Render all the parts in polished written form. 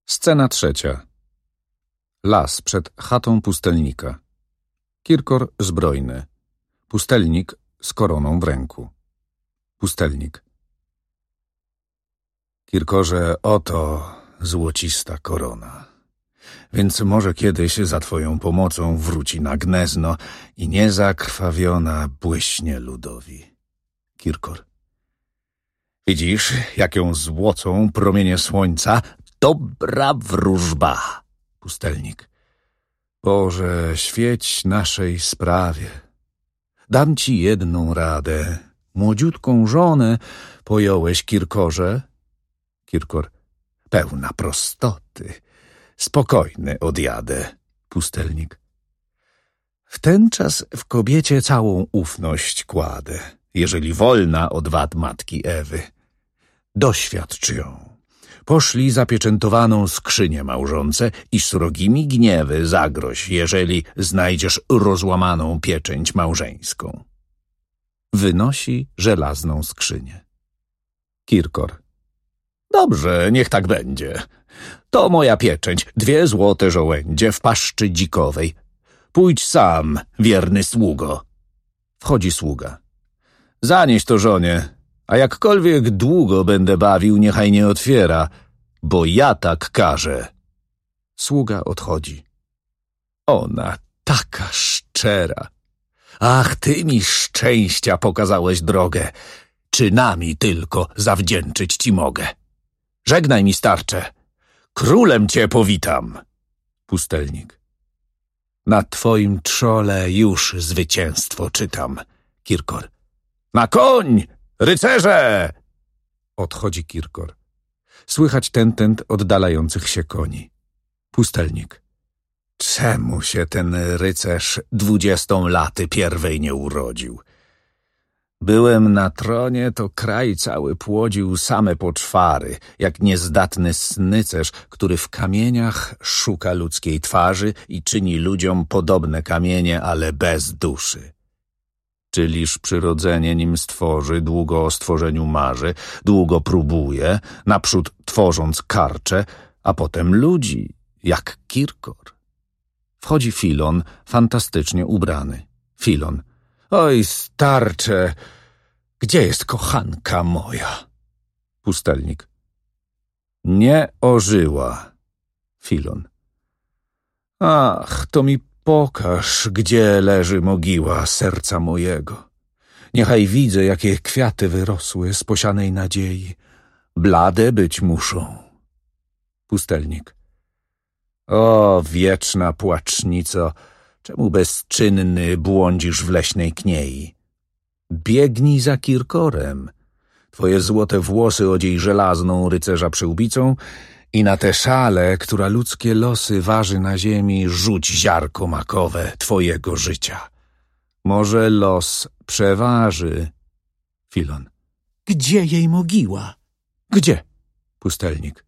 Scena trzecia. Las przed chatą pustelnika. Kirkor zbrojny. Pustelnik z koroną w ręku. Pustelnik. Kirkorze, oto złocista korona. Więc może kiedyś za twoją pomocą wróci na Gniezno i niezakrwawiona błyśnie ludowi. Kirkor. Widzisz, jak ją złocą promienie słońca? Dobra wróżba. Pustelnik. Boże, świeć naszej sprawie. Dam ci jedną radę. Młodziutką żonę pojąłeś, Kirkorze? Kirkor. Pełna prostoty. Spokojny odjadę. Pustelnik. W ten czas w kobiecie całą ufność kładę, jeżeli wolna od wad matki Ewy. Doświadcz ją. Poszli zapieczętowaną skrzynię małżonce i srogimi gniewy zagroź, jeżeli znajdziesz rozłamaną pieczęć małżeńską. Wynosi żelazną skrzynię. Kirkor. Dobrze, niech tak będzie. To moja pieczęć, 2 złote żołędzie w paszczy dzikowej. Pójdź sam, wierny sługo. Wchodzi sługa. Zanieś to żonie, a jakkolwiek długo będę bawił, niechaj nie otwiera, bo ja tak każę. Sługa odchodzi. Ona taka szczera. Ach, ty mi szczęścia pokazałeś drogę. Czynami tylko zawdzięczyć ci mogę. Żegnaj mi, starcze. Królem cię powitam. Pustelnik. Na twoim trzole już zwycięstwo czytam. Kirkor. Na koń, rycerze! Odchodzi Kirkor. Słychać tentent oddalających się koni. Pustelnik. Czemu się ten rycerz 20 laty pierwej nie urodził? Byłem na tronie, to kraj cały płodził same poczwary, jak niezdatny snycerz, który w kamieniach szuka ludzkiej twarzy i czyni ludziom podobne kamienie, ale bez duszy. Czyliż przyrodzenie nim stworzy, długo o stworzeniu marzy, długo próbuje, naprzód tworząc karcze, a potem ludzi, jak Kirkor. Wchodzi Filon, fantastycznie ubrany. Filon. Oj, starcze, gdzie jest kochanka moja? Pustelnik. Nie ożyła. Filon. Ach, to mi pokaż, gdzie leży mogiła serca mojego. Niechaj widzę, jakie kwiaty wyrosły z posianej nadziei. Blade być muszą. Pustelnik. O, wieczna płacznico, czemu bezczynny błądzisz w leśnej kniei? Biegnij za Kirkorem. Twoje złote włosy odziej żelazną rycerza przyłbicą i na tę szalę, która ludzkie losy waży na ziemi, rzuć ziarko makowe twojego życia. Może los przeważy. Filon. Gdzie jej mogiła? Gdzie? Pustelnik.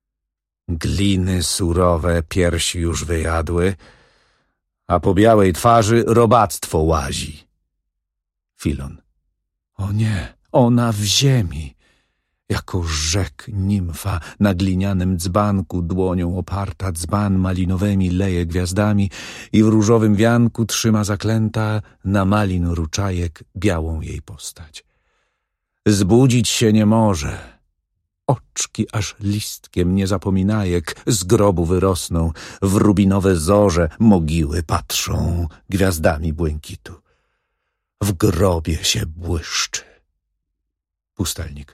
Gliny surowe piersi już wyjadły, a po białej twarzy robactwo łazi. Filon. O nie, ona w ziemi. Jako rzek nimfa na glinianym dzbanku dłonią oparta dzban malinowymi leje gwiazdami i w różowym wianku trzyma zaklęta na malin ruczajek białą jej postać. Zbudzić się nie może. Oczki aż listkiem niezapominajek z grobu wyrosną, w rubinowe zorze mogiły patrzą gwiazdami błękitu. W grobie się błyszczy. Pustelnik.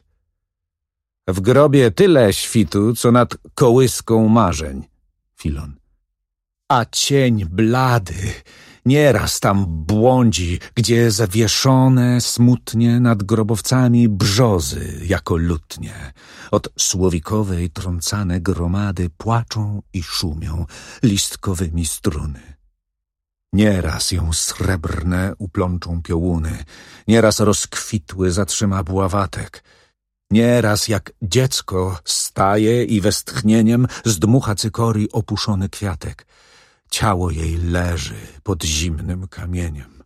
W grobie tyle świtu, co nad kołyską marzeń. Filon. A cień blady nieraz tam błądzi, gdzie zawieszone smutnie nad grobowcami brzozy jako lutnie. Od słowikowej trącane gromady płaczą i szumią listkowymi struny. Nieraz ją srebrne uplączą piołuny, nieraz rozkwitły zatrzyma bławatek, nieraz jak dziecko staje i westchnieniem zdmucha cykorii opuszczony kwiatek. Ciało jej leży pod zimnym kamieniem.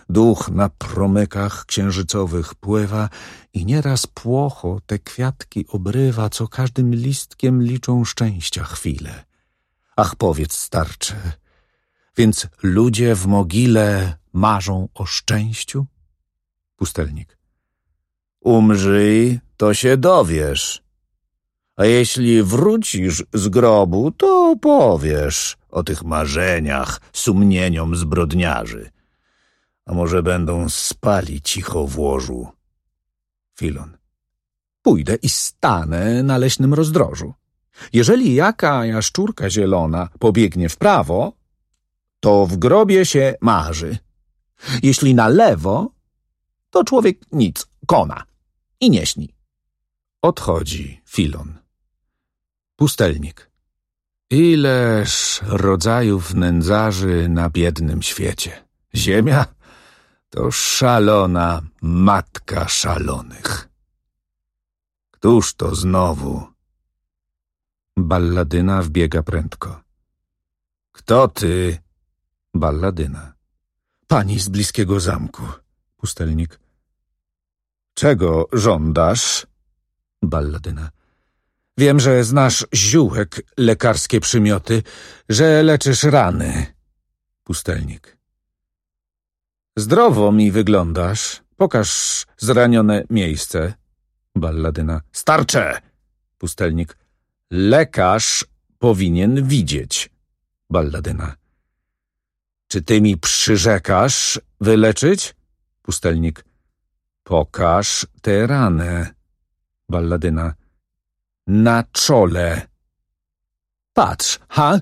Duch na promykach księżycowych pływa i nieraz płocho te kwiatki obrywa, co każdym listkiem liczą szczęścia chwile. Ach, powiedz, starcze, więc ludzie w mogile marzą o szczęściu? Pustelnik. Umrzyj, to się dowiesz. A jeśli wrócisz z grobu, to powiesz o tych marzeniach sumieniom zbrodniarzy. A może będą spali cicho w łożu. Filon. Pójdę i stanę na leśnym rozdrożu. Jeżeli jaka jaszczurka zielona pobiegnie w prawo, to w grobie się marzy. Jeśli na lewo, to człowiek nic, kona i nie śni. Odchodzi Filon. Pustelnik. Ileż rodzajów nędzarzy na biednym świecie. Ziemia to szalona matka szalonych. Któż to znowu? Balladyna wbiega prędko. Kto ty? Balladyna. Pani z bliskiego zamku. Pustelnik. Czego żądasz? Balladyna. Wiem, że znasz ziółek lekarskie przymioty, że leczysz rany. Pustelnik. Zdrowo mi wyglądasz. Pokaż zranione miejsce. Balladyna. Starcze! Pustelnik. Lekarz powinien widzieć. Balladyna. Czy ty mi przyrzekasz wyleczyć? Pustelnik. Pokaż tę ranę. Balladyna. Na czole. Patrz, ha?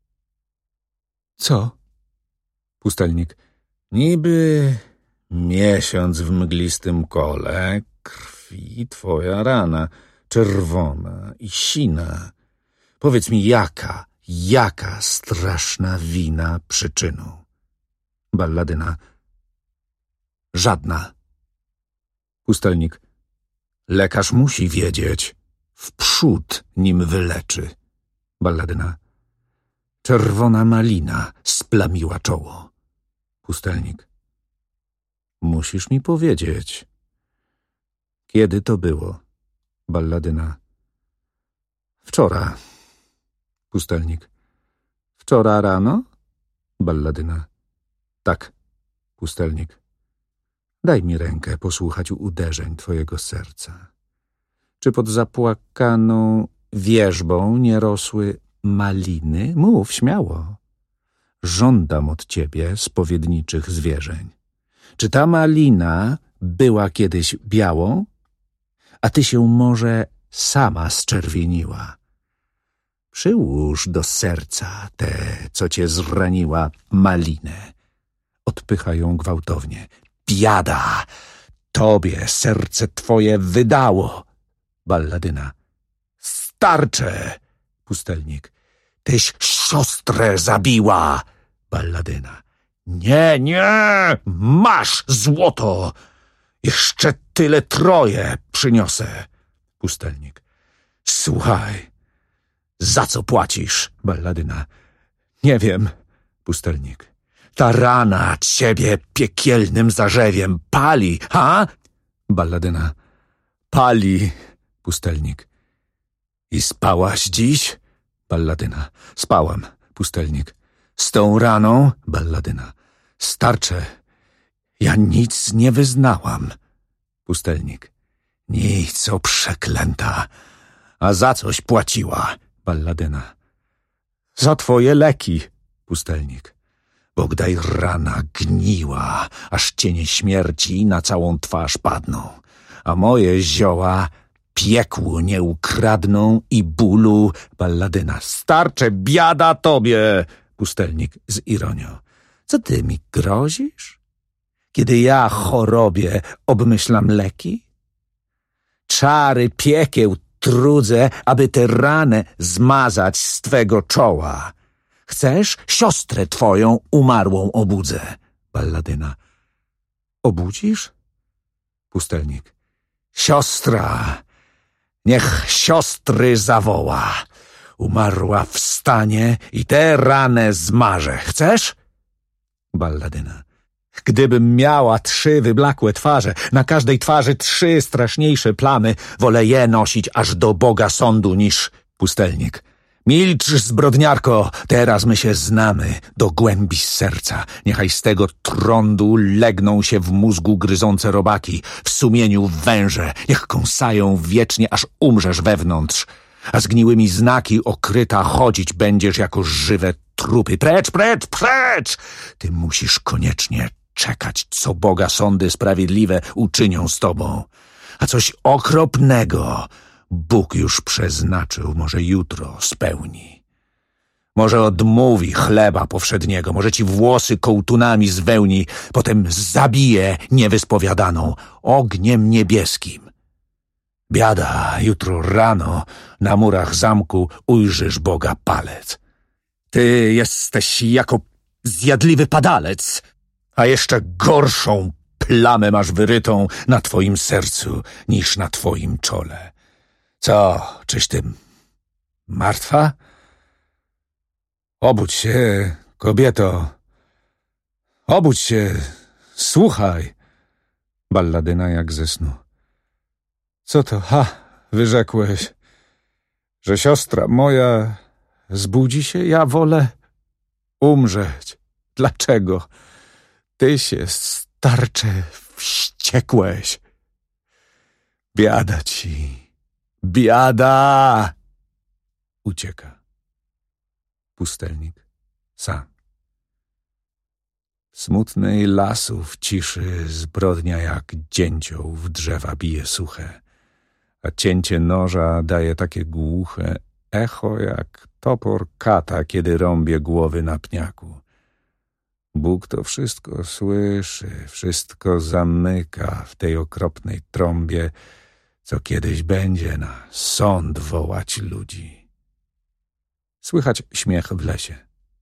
Co? Pustelnik. Niby miesiąc w mglistym kole, krwi twoja rana, czerwona i sina. Powiedz mi, jaka straszna wina przyczyną? Balladyna. Żadna. Pustelnik. Lekarz musi wiedzieć. Wprzód nim wyleczy. Balladyna. Czerwona malina splamiła czoło. Pustelnik. Musisz mi powiedzieć. Kiedy to było? Balladyna. Wczora. Pustelnik. Wczora rano? Balladyna. Tak. Pustelnik. Daj mi rękę posłuchać uderzeń twojego serca. Czy pod zapłakaną wierzbą nie rosły maliny? Mów śmiało. Żądam od ciebie spowiedniczych zwierzeń. Czy ta malina była kiedyś białą? A ty się może sama zczerwieniła. Przyłóż do serca tę, co cię zraniła, malinę. Odpycha ją gwałtownie. Biada! Tobie serce twoje wydało. Balladyna. Starcze! Pustelnik. Tyś siostrę zabiła. Balladyna. Nie! Masz złoto! Jeszcze tyle troje przyniosę. Pustelnik. Słuchaj, za co płacisz? Balladyna. Nie wiem. Pustelnik. Ta rana ciebie piekielnym zarzewiem pali, ha? Balladyna. Pali. Pustelnik. I spałaś dziś? Balladyna. Spałam. Pustelnik. Z tą raną? Balladyna. Starcze, ja nic nie wyznałam. Pustelnik. Nic, o przeklęta. A za coś płaciła? Balladyna. Za twoje leki. Pustelnik. Bogdaj rana gniła, aż cienie śmierci na całą twarz padną. A moje zioła piekłu nie ukradną i bólu. Balladyna. Starcze, biada tobie. Pustelnik z ironią. Co ty mi grozisz? Kiedy ja chorobie obmyślam leki? Czary piekieł trudzę, aby tę ranę zmazać z twego czoła. Chcesz? Siostrę twoją umarłą obudzę. Balladyna. Obudzisz? Pustelnik. Siostra, niech siostry zawoła. Umarła wstanie i tę ranę zmarzę. Chcesz? Balladyna. Gdybym miała 3 wyblakłe twarze, na każdej twarzy 3 straszniejsze plamy, wolę je nosić aż do Boga sądu niż... Pustelnik. Milcz, zbrodniarko, teraz my się znamy do głębi serca. Niechaj z tego trądu legną się w mózgu gryzące robaki, w sumieniu węże, niech kąsają wiecznie, aż umrzesz wewnątrz. A zgniłymi znaki okryta chodzić będziesz jako żywe trupy. Precz, precz, precz! Ty musisz koniecznie czekać, co Boga sądy sprawiedliwe uczynią z tobą. A coś okropnego Bóg już przeznaczył, może jutro spełni. Może odmówi chleba powszedniego, może ci włosy kołtunami zwełni, potem zabije niewyspowiadaną ogniem niebieskim. Biada, jutro rano na murach zamku ujrzysz Boga palec. Ty jesteś jako zjadliwy padalec, a jeszcze gorszą plamę masz wyrytą na twoim sercu niż na twoim czole. Co, czyś ty martwa? Obudź się, kobieto. Obudź się, słuchaj. Balladyna jak ze snu. Co to, wyrzekłeś, że siostra moja zbudzi się? Ja wolę umrzeć. Dlaczego? Ty się, starcze, wściekłeś. Biada ci. Biada! Ucieka. Pustelnik sam. W smutnej lasu w ciszy zbrodnia jak dzięcioł w drzewa bije suche, a cięcie noża daje takie głuche echo jak topor kata, kiedy rąbie głowy na pniaku. Bóg to wszystko słyszy, wszystko zamyka w tej okropnej trąbie, co kiedyś będzie na sąd wołać ludzi. Słychać śmiech w lesie.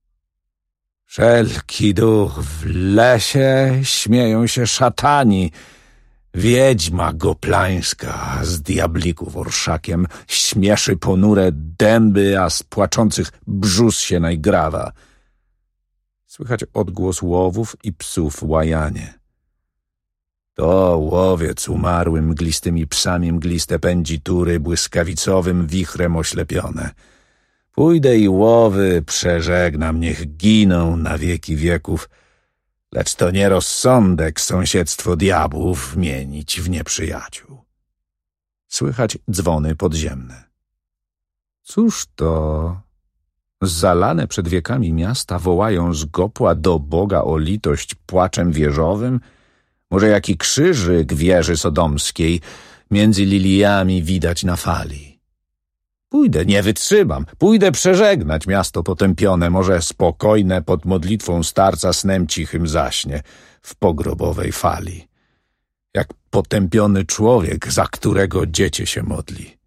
Wszelki duch w lesie, śmieją się szatani. Wiedźma goplańska z diablików orszakiem śmieszy ponure dęby, a z płaczących brzus się najgrawa. Słychać odgłos łowów i psów łajanie. To łowiec umarły mglistymi psami mgliste pędzi tury błyskawicowym wichrem oślepione. Pójdę i łowy przeżegnam, niech giną na wieki wieków, lecz to nie rozsądek sąsiedztwo diabłów mienić w nieprzyjaciół. Słychać dzwony podziemne. Cóż to? Zalane przed wiekami miasta wołają z gopła do Boga o litość płaczem wieżowym? Może jaki krzyżyk wieży sodomskiej między liliami widać na fali? Pójdę, nie wytrzymam, pójdę przeżegnać miasto potępione, może spokojne pod modlitwą starca snem cichym zaśnie w pogrobowej fali, jak potępiony człowiek, za którego dziecię się modli.